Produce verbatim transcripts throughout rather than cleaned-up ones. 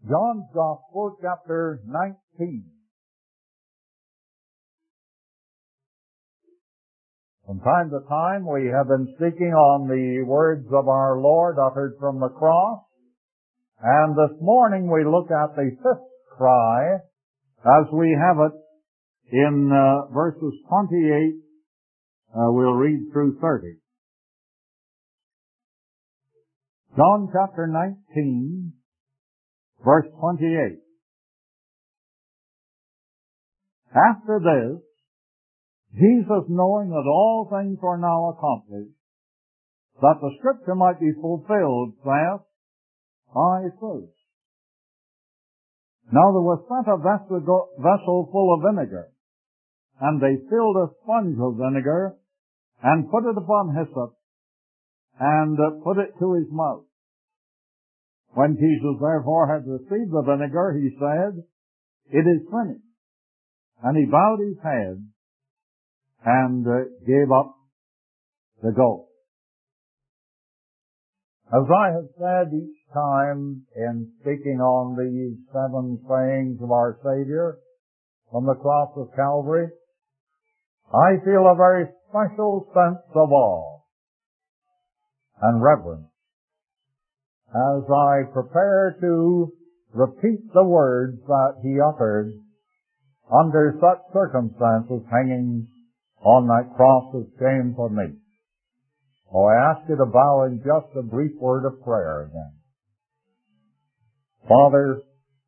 John's Gospel, chapter nineteen. From time to time we have been speaking on the words of our Lord uttered from the cross, and this morning we look at the fifth cry as we have it in uh, verses twenty-eight. Uh, we'll read through thirty. John chapter nineteen, verse twenty-eight. After this, Jesus, knowing that all things were now accomplished, that the scripture might be fulfilled, saith, I thirst. Now there was sent a vessel full of vinegar, and they filled a sponge of vinegar, and put it upon hyssop, and put it to his mouth. When Jesus therefore had received the vinegar, he said, It is finished. And he bowed his head, and uh, gave up the ghost. As I have said each time in speaking on these seven sayings of our Savior from the cross of Calvary, I feel a very special sense of awe and reverence as I prepare to repeat the words that he uttered under such circumstances hanging on that cross of shame for me. Oh, I ask you to bow in just a brief word of prayer again. Father,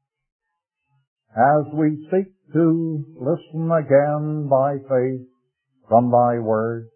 as we seek to listen again by faith from thy word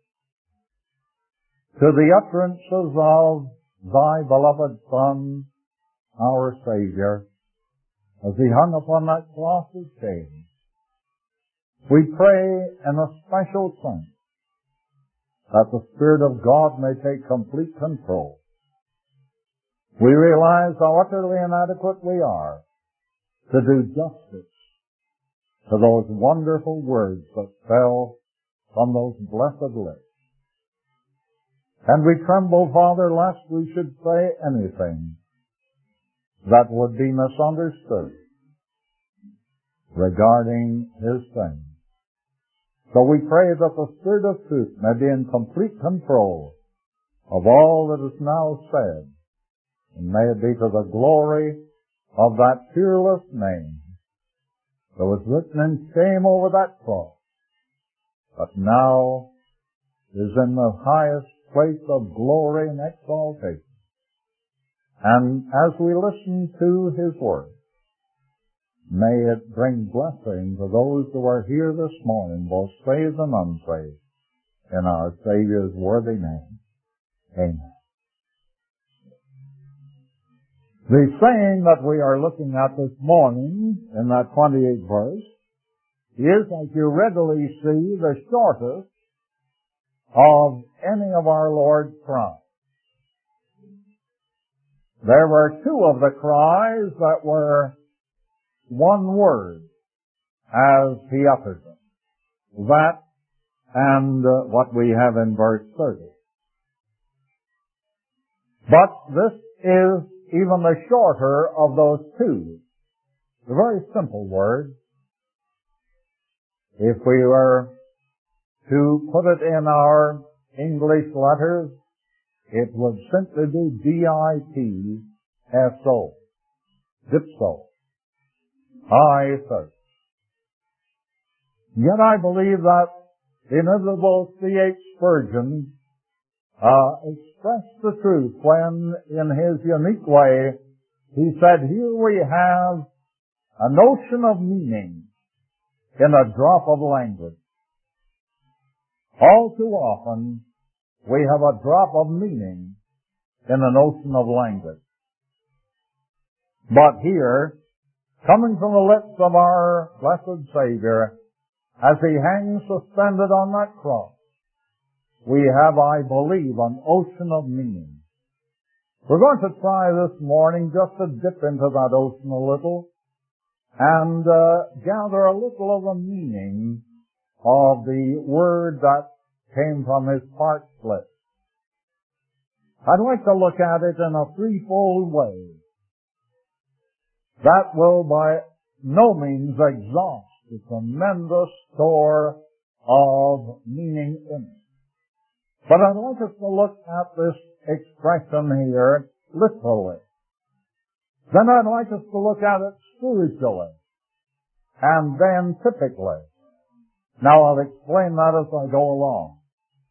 to the utterances of thy beloved Son, our Savior, as he hung upon that cross of shame, we pray in a special sense that the Spirit of God may take complete control. We realize how utterly inadequate we are to do justice to those wonderful words that fell from those blessed lips. And we tremble, Father, lest we should say anything that would be misunderstood regarding his things. So we pray that the Spirit of truth may be in complete control of all that is now said, and may it be to the glory of that fearless name that was written in shame over that cross, but now is in the highest place of glory and exaltation. And as we listen to his word, may it bring blessing to those who are here this morning, both saved and unsaved, in our Savior's worthy name. Amen. The saying that we are looking at this morning in that twenty-eighth verse is, as you readily see, the shortest of any of our Lord's cries. There were two of the cries that were one word as he uttered them. That and uh, what we have in verse thirty. But this is even the shorter of those two. A very simple word. If we were to put it in our English letters, it would simply be D I P S O. Dipso. I thirst. Yet I believe that the Venerable C H Spurgeon uh, expressed the truth when, in his unique way, he said, here we have a notion of meaning in a drop of language. All too often, we have a drop of meaning in the notion of language. But here, coming from the lips of our blessed Savior, as he hangs suspended on that cross, we have, I believe, an ocean of meaning. We're going to try this morning just to dip into that ocean a little and uh, gather a little of the meaning of the word that came from his parched lips. I'd like to look at it in a threefold way. that will by no means exhaust the tremendous store of meaning in it. But I'd like us to look at this expression here literally. Then I'd like us to look at it spiritually, and then typically. Now I'll explain that as I go along.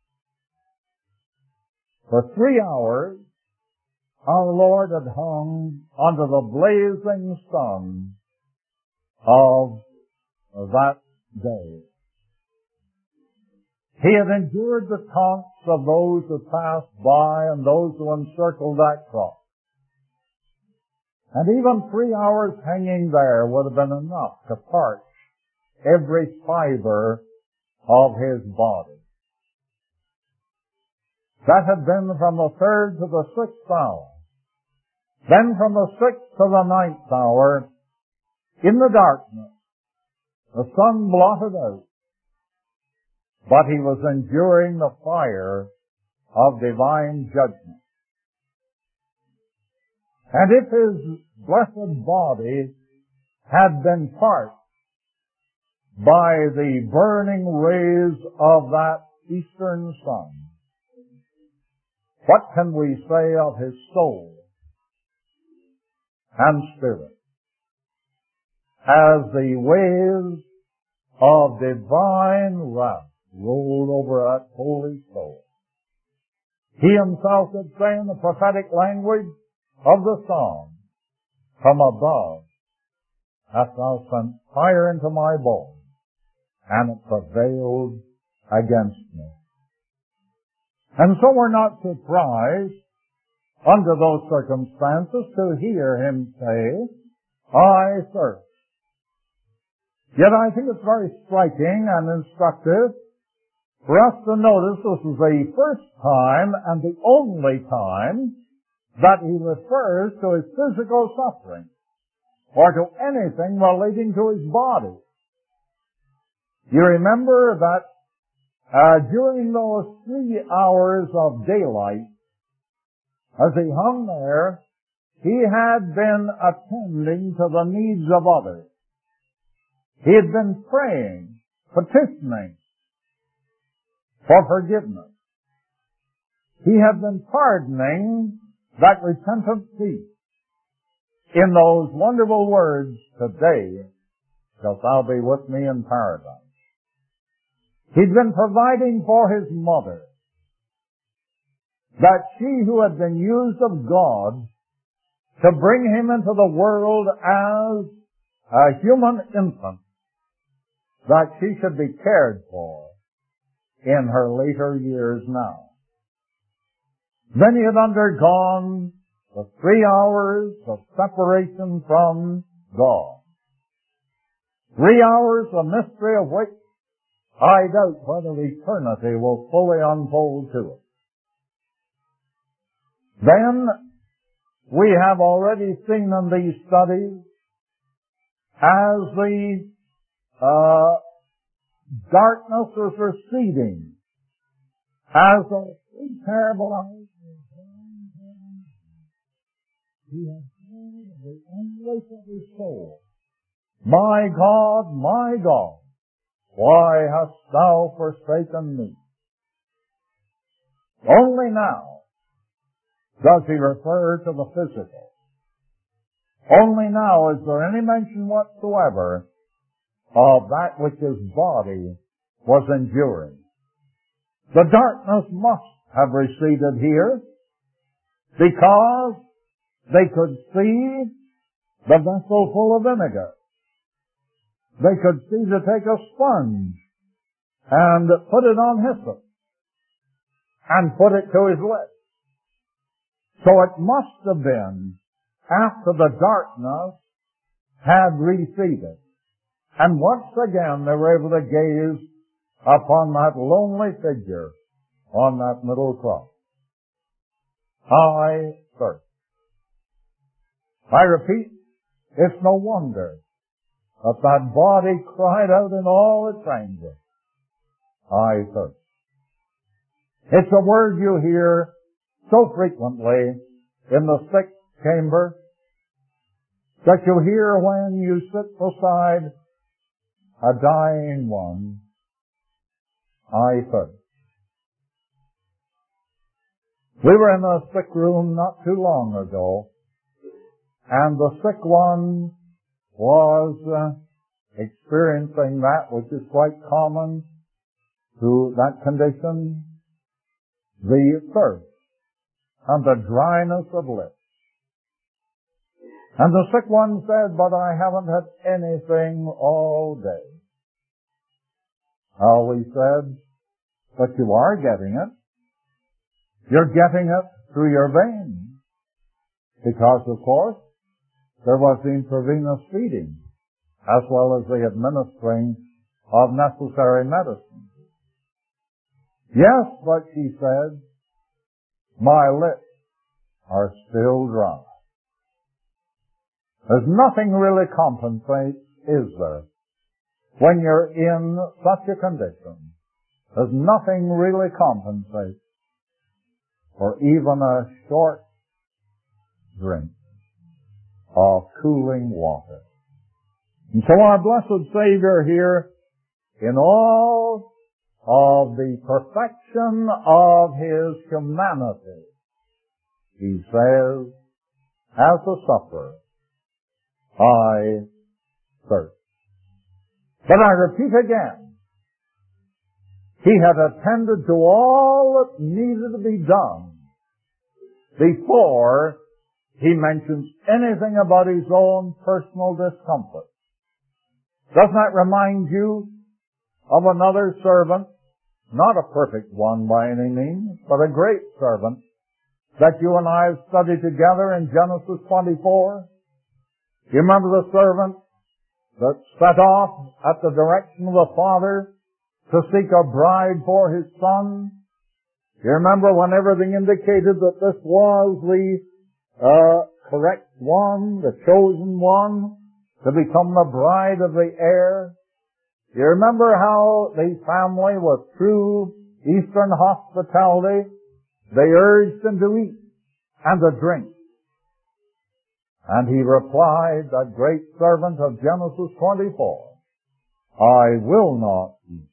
For three hours, our Lord had hung under the blazing sun of that day. He had endured the taunts of those who passed by and those who encircled that cross. And even three hours hanging there would have been enough to parch every fiber of his body. That had been from the third to the sixth hour. Then from the sixth to the ninth hour, in the darkness, the sun blotted out, but he was enduring the fire of divine judgment. And if his blessed body had been parched by the burning rays of that eastern sun, what can we say of his soul and spirit? As the waves of divine wrath rolled over that holy soul, he himself could say in the prophetic language of the psalm, from above hast thou sent fire into my bones, and it prevailed against me. And so we're not surprised, under those circumstances, to hear him say, I thirst. Yet I think it's very striking and instructive for us to notice this is the first time and the only time that he refers to his physical suffering or to anything relating to his body. You remember that uh, during those three hours of daylight, as he hung there, he had been attending to the needs of others. He had been praying, petitioning for forgiveness. He had been pardoning that repentant thief in those wonderful words, today shalt thou be with me in paradise. He'd been providing for his mother, that she who had been used of God to bring him into the world as a human infant, that she should be cared for in her later years now. Then he had undergone the three hours of separation from God. Three hours, a mystery of which I doubt whether eternity will fully unfold to us. Then we have already seen in these studies, as the uh, darkness is receding, as the terrible hours, he has heard the anguish of his soul. My God, my God, why hast thou forsaken me? Only now does he refer to the physical. Only now is there any mention whatsoever of that which his body was enduring. The darkness must have receded here because they could see the vessel full of vinegar. They could see to take a sponge and put it on hyssop and put it to his lips. So it must have been after the darkness had receded. And once again they were able to gaze upon that lonely figure on that middle cross. I thirst. I repeat, it's no wonder that that body cried out in all its anger, I thirst. It's a word you hear so frequently in the sick chamber, that you hear when you sit beside a dying one, I thirst. We were in a sick room not too long ago, and the sick one was uh, experiencing that which is quite common to that condition, the thirst and the dryness of lips. And the sick one said, but I haven't had anything all day. Oh, we said, but you are getting it. You're getting it through your veins. Because, of course, there was the intravenous feeding, as well as the administering of necessary medicine. Yes, but she said, my lips are still dry. There's nothing really compensates, is there? When you're in such a condition, there's nothing really compensates for even a short drink of cooling water. And so our blessed Savior here, in all of the perfection of His humanity, He says, as a supper, I thirst. But I repeat again, He had attended to all that needed to be done before He mentions anything about His own personal discomfort. Doesn't that remind you of another servant, not a perfect one by any means, but a great servant that you and I have studied together in Genesis twenty-four? You remember the servant that set off at the direction of the father to seek a bride for his son? You remember when everything indicated that this was the uh, correct one, the chosen one, to become the bride of the heir? You remember how the family, with true Eastern hospitality, they urged him to eat and to drink. And he replied, that great servant of Genesis twenty-four, I will not eat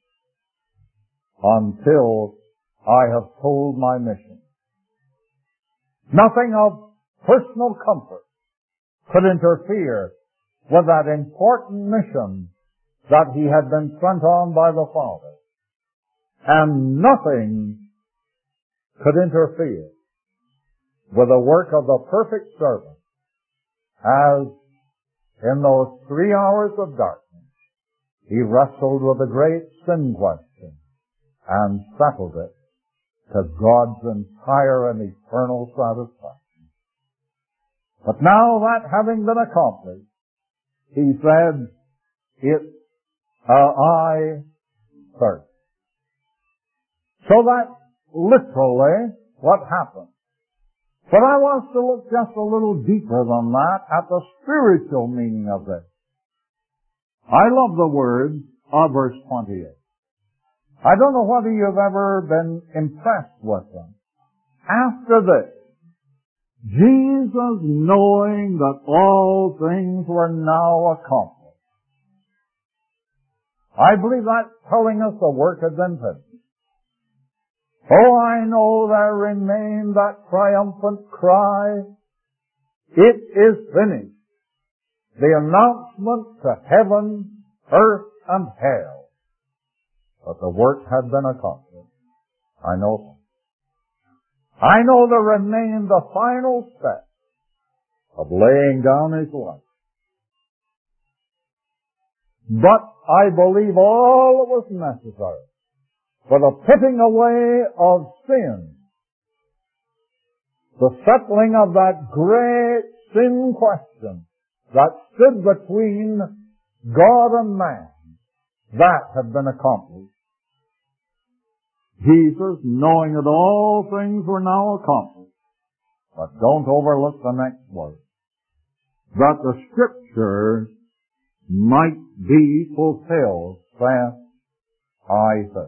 until I have told my mission. Nothing of personal comfort could interfere with that important mission that he had been sent on by the Father. And nothing could interfere with the work of the perfect servant, as in those three hours of darkness, he wrestled with the great sin question and settled it to God's entire and eternal satisfaction. But now that having been accomplished, he said, it, uh, I thirst. So that literally what happened. But I want to look just a little deeper than that at the spiritual meaning of this. I love the words of verse twenty-eight. I don't know whether you've ever been impressed with them. After this, Jesus, knowing that all things were now accomplished. I believe that's telling us the work had been finished. Oh, I know there remained that triumphant cry, it is finished. The announcement to heaven, earth, and hell that the work had been accomplished. I know. I know there remained the final step of laying down his life. But I believe all that was necessary for the putting away of sin, the settling of that great sin question that stood between God and man, that had been accomplished. Jesus, knowing that all things were now accomplished, but don't overlook the next word, that the Scripture might be fulfilled, saith, I thirst.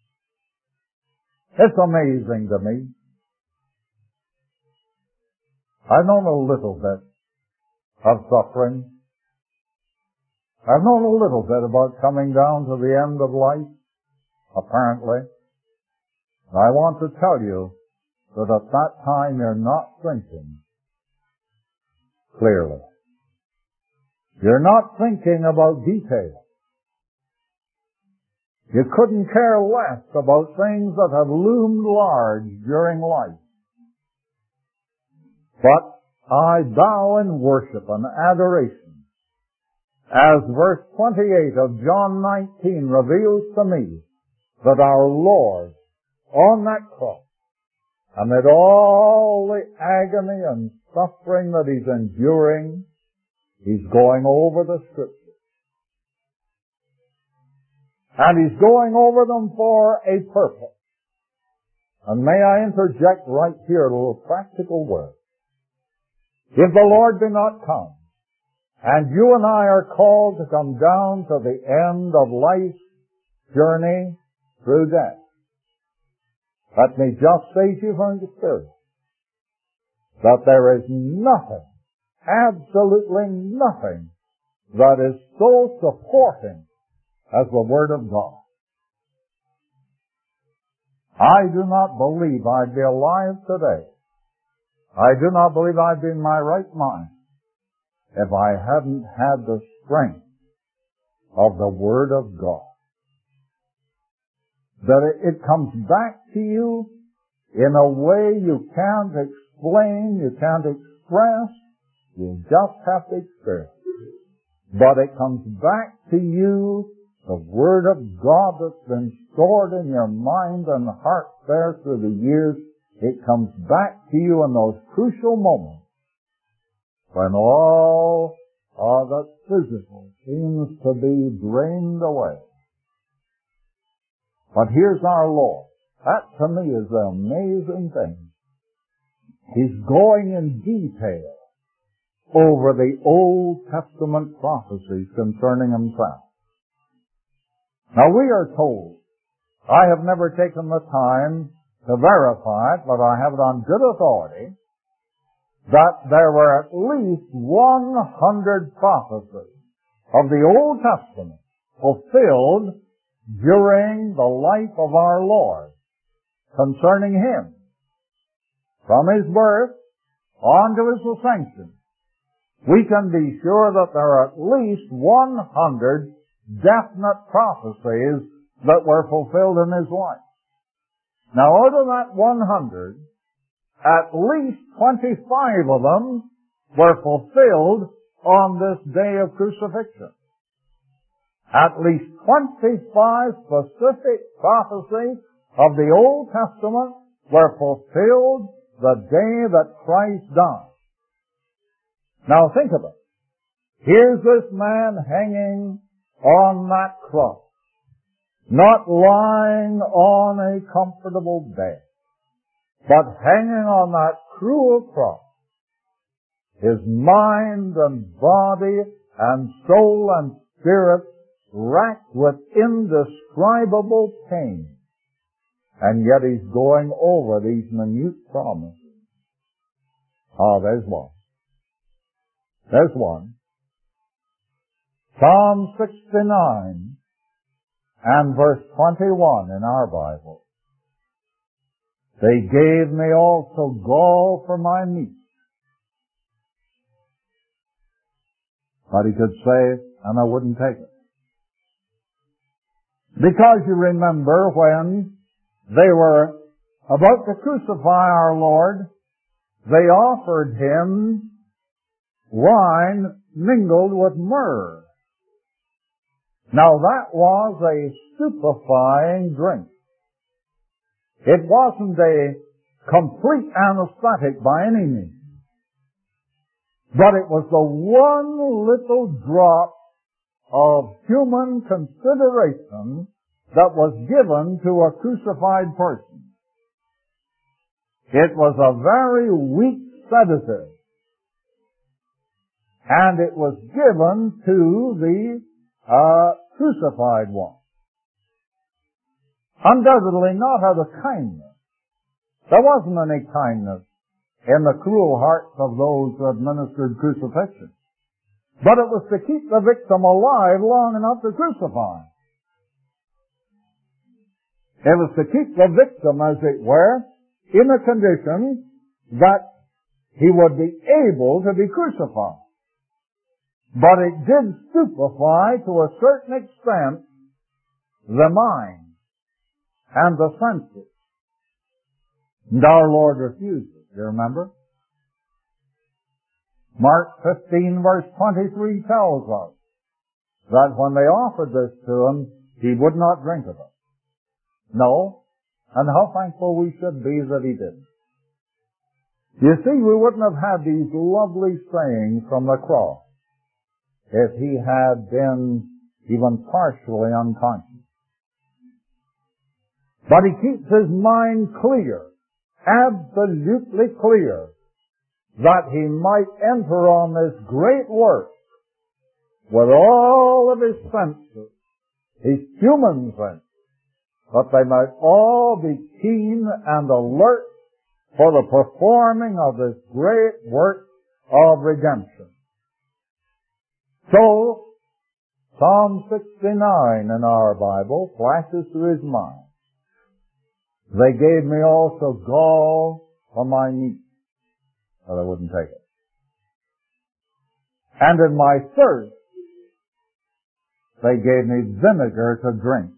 It's amazing to me. I've known a little bit of suffering. I've known a little bit about coming down to the end of life, apparently. And I want to tell you that at that time you're not thinking clearly. You're not thinking about detail. You couldn't care less about things that have loomed large during life. But I bow in worship and adoration as verse twenty-eight of John nineteen reveals to me that our Lord on that cross, amid all the agony and suffering that He's enduring, He's going over the Scriptures. And He's going over them for a purpose. And may I interject right here a little practical word. If the Lord be not come, and you and I are called to come down to the end of life's journey through death, let me just say to you from experience that there is nothing, absolutely nothing, that is so supporting as the Word of God. I do not believe I'd be alive today. I do not believe I'd be in my right mind if I hadn't had the strength of the Word of God. That it, it comes back to you in a way you can't explain, you can't express, you just have to experience. But it comes back to you, the Word of God that's been stored in your mind and heart there through the years. It comes back to you in those crucial moments when all of the physical seems to be drained away. But here's our Lord. That to me is the amazing thing. He's going in detail over the Old Testament prophecies concerning Himself. Now we are told, I have never taken the time to verify it, but I have it on good authority, that there were at least one hundred prophecies of the Old Testament fulfilled during the life of our Lord concerning Him. From His birth on to His ascension, we can be sure that there are at least one hundred definite prophecies that were fulfilled in His life. Now, out of that one hundred, at least twenty-five of them were fulfilled on this day of crucifixion. At least twenty-five specific prophecies of the Old Testament were fulfilled the day that Christ died. Now think of it. Here's this man hanging on that cross, not lying on a comfortable bed, but hanging on that cruel cross, his mind and body and soul and spirit racked with indescribable pain. And yet He's going over these minute promises. Oh, there's one. There's one. Psalm sixty-nine and verse twenty-one in our Bible. They gave me also gall for my meat. But He could say, and I wouldn't take it. Because you remember when they were about to crucify our Lord, they offered Him wine mingled with myrrh. Now that was a stupefying drink. It wasn't a complete anesthetic by any means. But it was the one little drop of human consideration that was given to a crucified person. It was a very weak sedative. And it was given to the uh, crucified one. Undoubtedly not out of kindness. There wasn't any kindness in the cruel hearts of those who administered crucifixion. But it was to keep the victim alive long enough to crucify. It was to keep the victim, as it were, in a condition that he would be able to be crucified. But it did stupefy, to a certain extent, the mind and the senses. And our Lord refused it, you remember? Mark fifteen verse twenty-three tells us that when they offered this to him, he would not drink of it. No, and how thankful we should be that he didn't. You see, we wouldn't have had these lovely sayings from the cross if he had been even partially unconscious. But he keeps his mind clear, absolutely clear, that he might enter on this great work with all of his senses, his human senses, that they might all be keen and alert for the performing of this great work of redemption. So, Psalm sixty-nine in our Bible flashes through his mind. They gave me also gall for my meat, but I wouldn't take it. And in my thirst, they gave me vinegar to drink.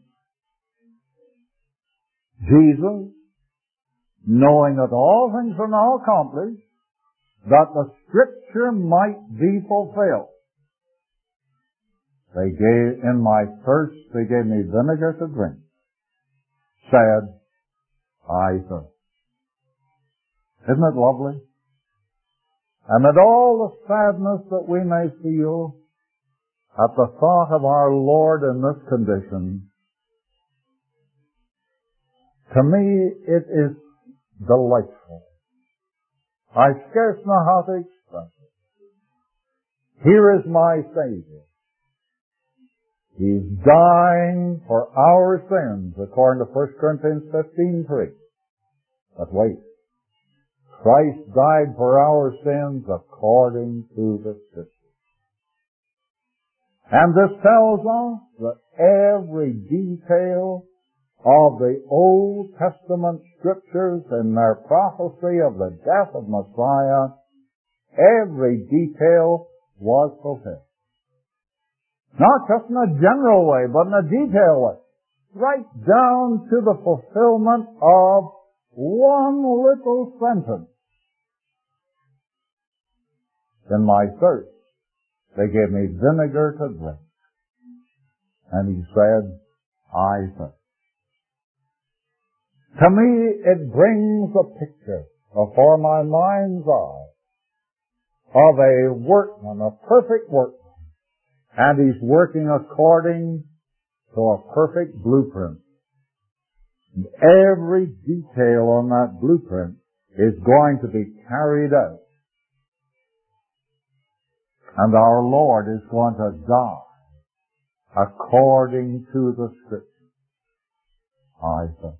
Jesus, knowing that all things are now accomplished, that the Scripture might be fulfilled, they gave, in my thirst, they gave me vinegar to drink, said, I thirst. Isn't it lovely? Amid all the sadness that we may feel at the thought of our Lord in this condition, to me it is delightful. I scarce know how to express it. Here is my Savior. He's dying for our sins, according to First Corinthians fifteen three. But wait. Christ died for our sins according to the Scriptures. And this tells us that every detail of the Old Testament Scriptures in their prophecy of the death of Messiah, every detail was fulfilled. Not just in a general way, but in a detailed way. Right down to the fulfillment of one little sentence. In my thirst, they gave me vinegar to drink. And he said, I thirst. To me, it brings a picture before my mind's eye of a workman, a perfect workman. And he's working according to a perfect blueprint. And every detail on that blueprint is going to be carried out. And our Lord is going to die according to the Scripture. I think.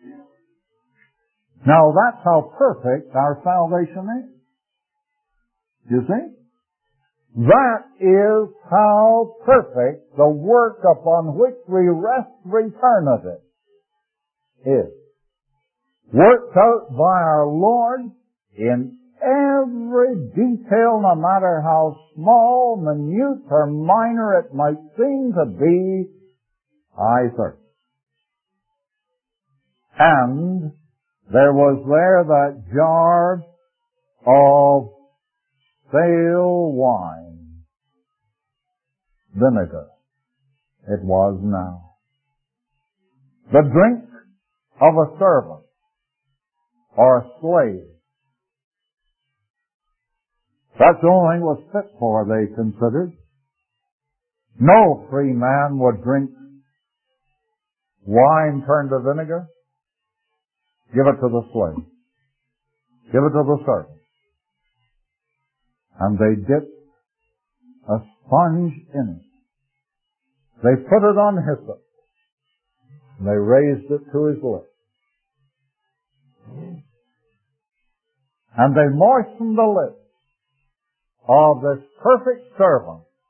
Now that's how perfect our salvation is. You see? That is how perfect the work upon which we rest for eternity is. Worked out by our Lord in every detail, no matter how small, minute, or minor it might seem to be, I thirst. And there was there that jar of stale wine, vinegar. It was now. The drink of a servant or a slave. That's the only thing it was fit for, they considered. No free man would drink wine turned to vinegar. Give it to the slave. Give it to the servant. And they dipped a sponge in it. They put it on hyssop. And they raised it to his lips. And they moistened the lips of this perfect servant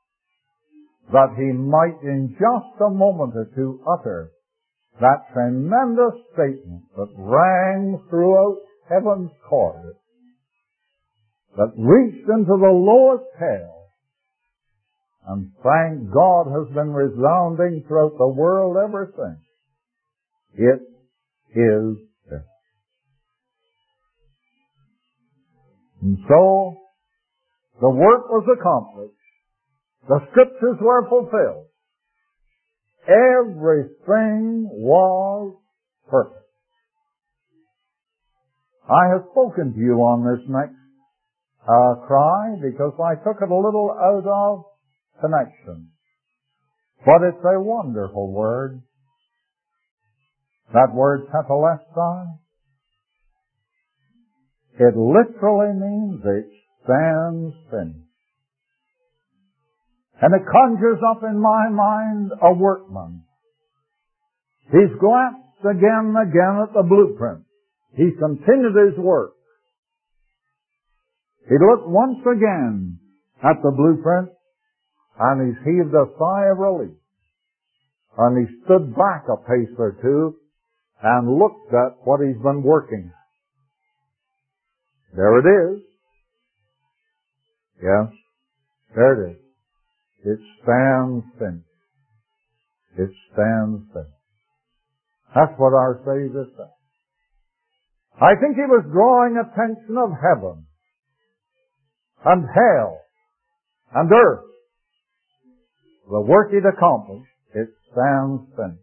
that he might in just a moment or two utter that tremendous statement that rang throughout heaven's chorus, that reached into the lowest hell, and thank God has been resounding throughout the world ever since. It is finished. And so, the work was accomplished. The Scriptures were fulfilled. Everything was perfect. I have spoken to you on this next uh, cry because I took it a little out of connection. But it's a wonderful word. That word tetelestai, it literally means it stands finished. And it conjures up in my mind a workman. He's glanced again and again at the blueprint. He's continued his work. He looked once again at the blueprint, and he's heaved a sigh of relief. And he stood back a pace or two and looked at what he's been working at. There it is. Yes, there it is. It stands finished. It stands finished. That's what our Savior said. I think he was drawing attention of heaven and hell and earth. The work he'd accomplished, it stands finished.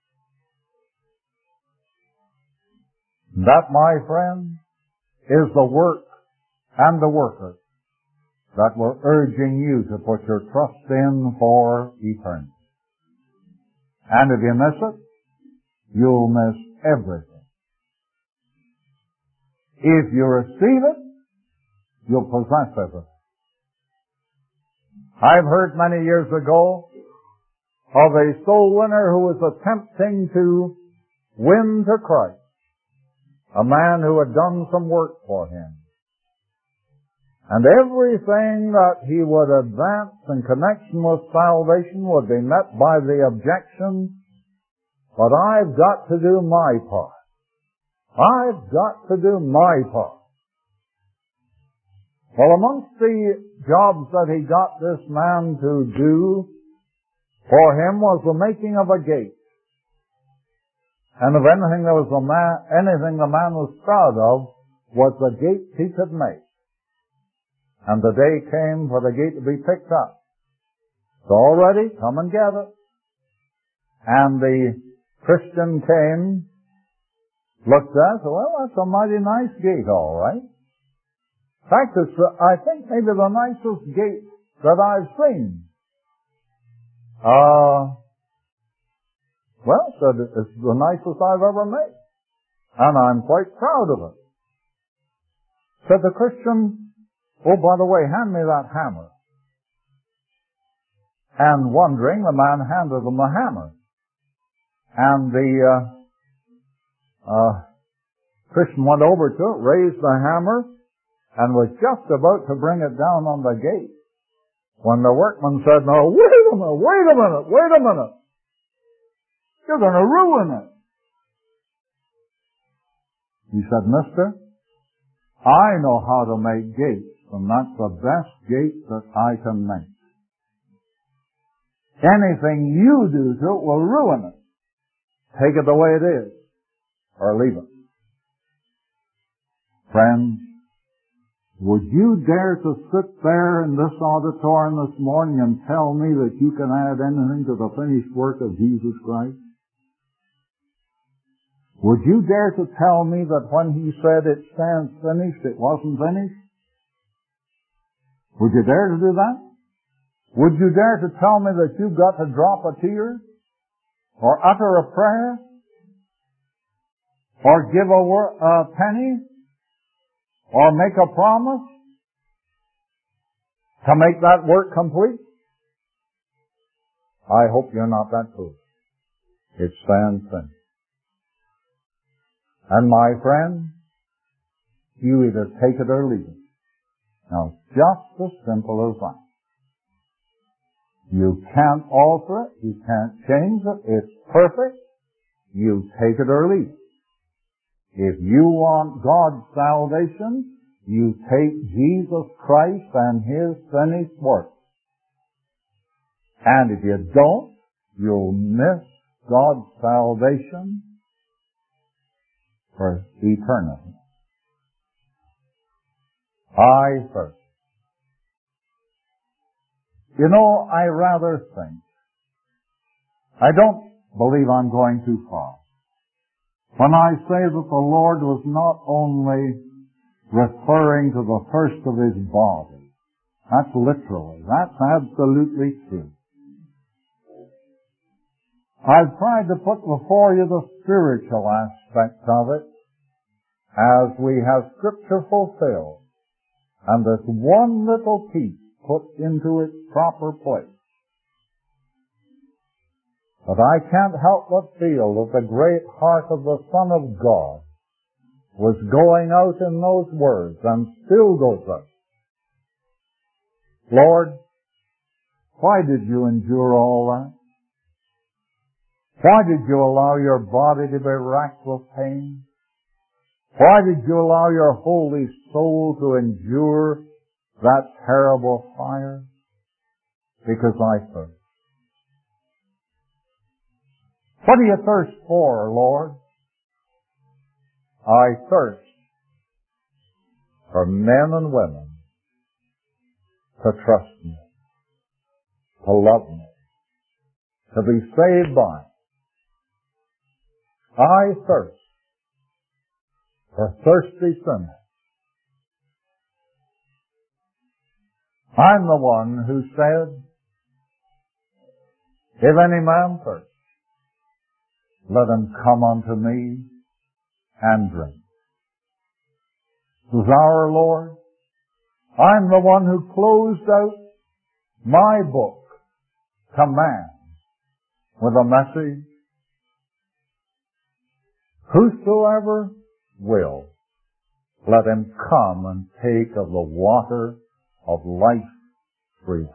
That, my friend, is the work and the worker that we're urging you to put your trust in for eternity. And if you miss it, you'll miss everything. If you receive it, you'll possess everything. I've heard many years ago of a soul winner who was attempting to win to Christ a man who had done some work for him. And everything that he would advance in connection with salvation would be met by the objection, but I've got to do my part. I've got to do my part. Well, amongst the jobs that he got this man to do for him was the making of a gate. And if anything there was a man, anything the man was proud of was the gate he could make. And the day came for the gate to be picked up. It's all ready, come and get it. And the Christian came, looked at it, well, that's a mighty nice gate, all right. In fact, it's, uh, I think, maybe the nicest gate that I've seen. Uh, well, said, it's the nicest I've ever made. And I'm quite proud of it. Said the Christian, oh, by the way, hand me that hammer. And wondering, the man handed him the hammer. And the uh, uh, Christian went over to it, raised the hammer, and was just about to bring it down on the gate when the workman said, no, wait a minute, wait a minute, wait a minute. You're going to ruin it. He said, mister, I know how to make gates. And that's the best gate that I can make. Anything you do to it will ruin it. Take it the way it is, or leave it. Friends, would you dare to sit there in this auditorium this morning and tell me that you can add anything to the finished work of Jesus Christ? Would you dare to tell me that when he said it stands finished, it wasn't finished? Would you dare to do that? Would you dare to tell me that you've got to drop a tear? Or utter a prayer? Or give a, wor- a penny? Or make a promise? To make that work complete? I hope you're not that foolish. It stands finished. And my friend, you either take it or leave it. Now, just as simple as that. You can't alter it. You can't change it. It's perfect. You take it or leave it. If you want God's salvation, you take Jesus Christ and His finished work. And if you don't, you'll miss God's salvation for eternity. I first. You know, I rather think, I don't believe I'm going too far when I say that the Lord was not only referring to the first of His body. That's literally. That's absolutely true. I've tried to put before you the spiritual aspect of it as we have Scripture fulfilled and this one little piece put into its proper place. But I can't help but feel that the great heart of the Son of God was going out in those words and still goes out. Lord, why did you endure all that? Why did you allow your body to be racked with pain? Why did you allow your holy soul to endure that terrible fire? Because I thirst. What do you thirst for, Lord? I thirst for men and women to trust me, to love me, to be saved by me. I thirst for thirsty sinners. I'm the one who said, if any man thirst, let him come unto me and drink. This is our Lord. I'm the one who closed out my book, Commands, with a message, whosoever will, let him come and take of the water of life freely.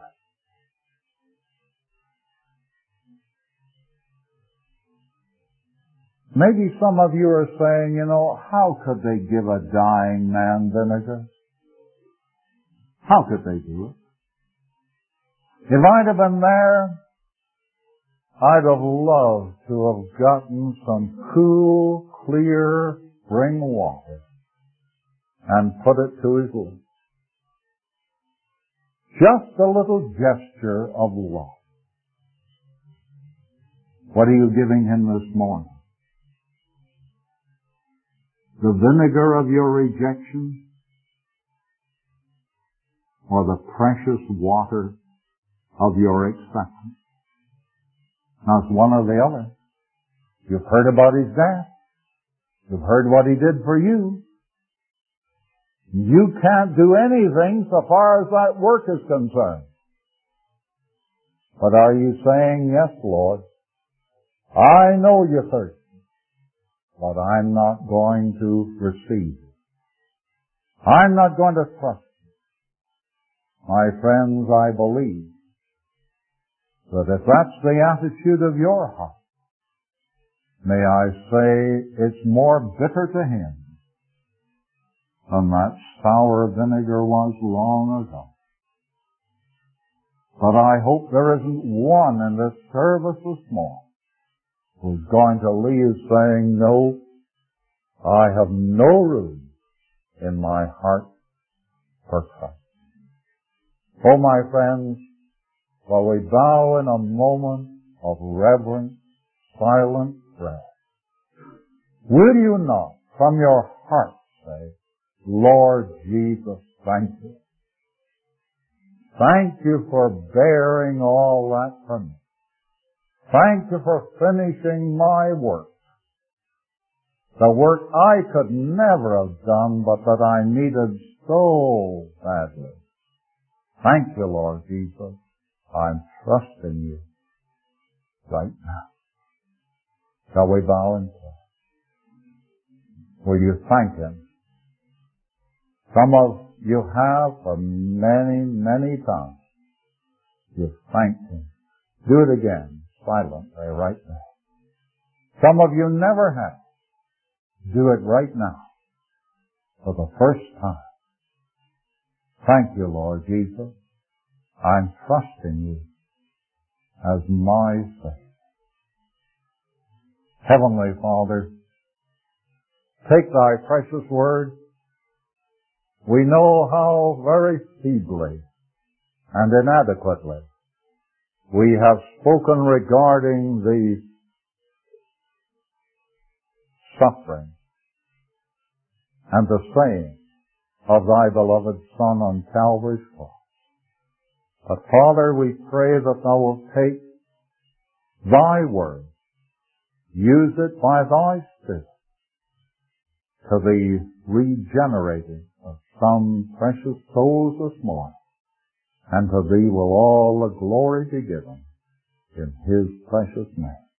Maybe some of you are saying, you know, how could they give a dying man vinegar? How could they do it? If I'd have been there, I'd have loved to have gotten some cool, clear spring water and put it to his lips. Just a little gesture of love. What are you giving him this morning? The vinegar of your rejection or the precious water of your acceptance? Now it's one or the other. You've heard about his death. You've heard what he did for you. You can't do anything so far as that work is concerned. But are you saying, yes, Lord, I know you're thirsty, but I'm not going to receive it. I'm not going to trust you. My friends, I believe that if that's the attitude of your heart, may I say it's more bitter to him than that sour vinegar was long ago. But I hope there isn't one in this service this morning who's going to leave saying, no, I have no room in my heart for Christ. Oh, my friends, while we bow in a moment of reverent, silent prayer, will you not from your heart say, Lord Jesus, thank you. Thank you for bearing all that for me. Thank you for finishing my work. The work I could never have done, but that I needed so badly. Thank you, Lord Jesus. I'm trusting you right now. Shall we bow in prayer? Will you thank him? Some of you have for many, many times. You thanked Him. Do it again, silently, right now. Some of you never have. Do it right now, for the first time. Thank you, Lord Jesus. I'm trusting you as my Savior. Heavenly Father, take thy precious word. We know how very feebly and inadequately we have spoken regarding the suffering and the saying of thy beloved Son on Calvary's cross. But Father, we pray that thou wilt take thy word, use it by thy Spirit to the regenerating of some precious souls this morning, and to thee will all the glory be given in His precious name.